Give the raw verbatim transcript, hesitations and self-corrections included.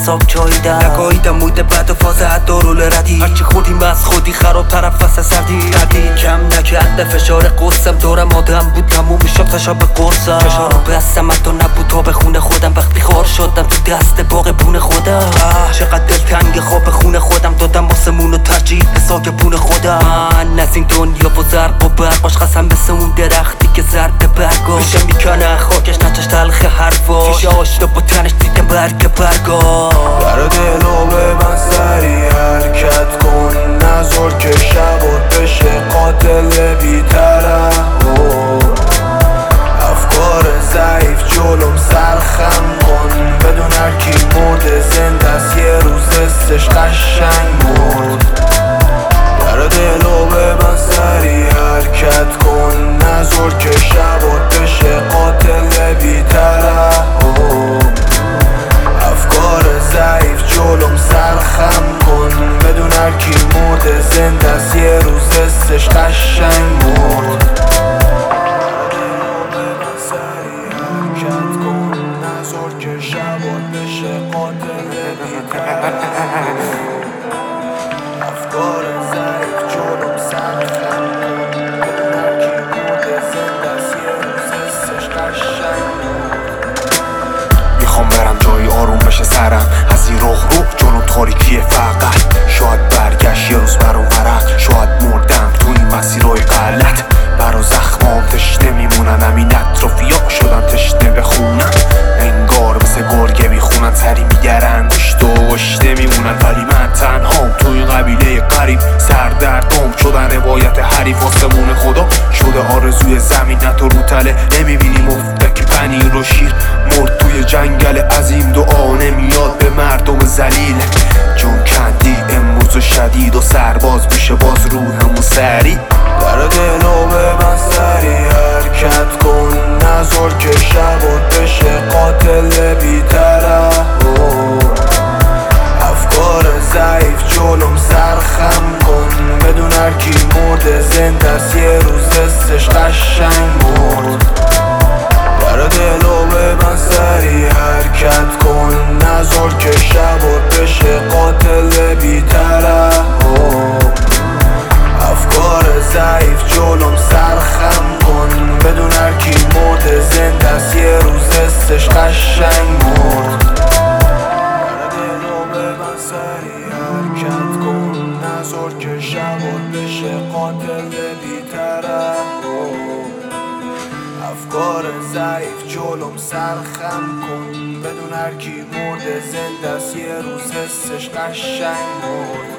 حساب چاییدم نگاهیدم موده بد و فازه دارول ردی هرچی خودیم از خودی خراب طرف فصل سردی ردی کم نکرده فشار قصم دورم آدم بود تموم میشد تشا به قرصم فشارو بستم حتی نبود تا به خونه خودم وقتی خار شدم تو دست باغ بون خودم چقدر دل تنگ خواب خونه خودم دادم آسمون و ترجیح به ساگبون خودم من از این دنیا و زرق و برق باش قسم مثل اون درختی که زرد برگا میشه میکنه خاکش نچش تلخ حرفا فیشه آشتا با تنش دیده برگ برگا در دلو به من سری حرکت کن نذار که شبات بشه قاتل بی‌طرف افکار ضعیف جلوم سرخم کن بدون هرکی مرده زنده است یه روز دستش قشنگ مرد در دلو به من سری حرکت کن نذار که شبات بشه قاتل بی‌طرف افکار ضعیف جلوم سرخم کن بدون هرکی مرده زنده است یه روز دستش قشنگ مرد نذار که شبات بشه قاتل بی‌طرف افکار ضعیف جلوم سرخم کن بدون هرکی مرده زنده است یه روز دستش قشنگ مرد میخوام برم جایی آروم بشه سرم از این رخ رو جلو تاریکی فقط شاید برگشت یه روز برام ورق شاید مردم تو این مسیرهای غلط برا زخمام تشنه میمونن همین اطرافیا شدن تشنه بخونن انگار مثل گرگه میخونن سری میگرن گشت و گشته میمونن ولی من تنهام تو این قبیله قریب سردردام شدن روایت حریف آسمون خدا شده آرزوی زمین نه تو رو تله نمیبینی مفتک پنیر و شیر مرد توی جنگل عظیم دعا نمیاد به مردم ذلیل جون کندی امروز و شدید و سرباز میشه باز روحمون سری در دلو به من سری حرکت کن نذار که شبات بشه قاتل بی‌طرف افکار ضعیف جلوم سرخم کن بدون هرکی مرده زنده است یه روز دستش قشنگ مرد در دلو به من سری حرکت کن نذار که شبات بشه قاتل بی‌طرف افکار ضعیف جلوم سرخم کن بدون هرکی مرده زنده است یه روز دستش قشنگ مرد در دلو به من سری حرکت کن نذار که شبات بشه قاتل بی‌طرف افکار ضعیف جلوم سرخم کن بدون هرکی مرده زنده است یه روز حسش قشنگ مرد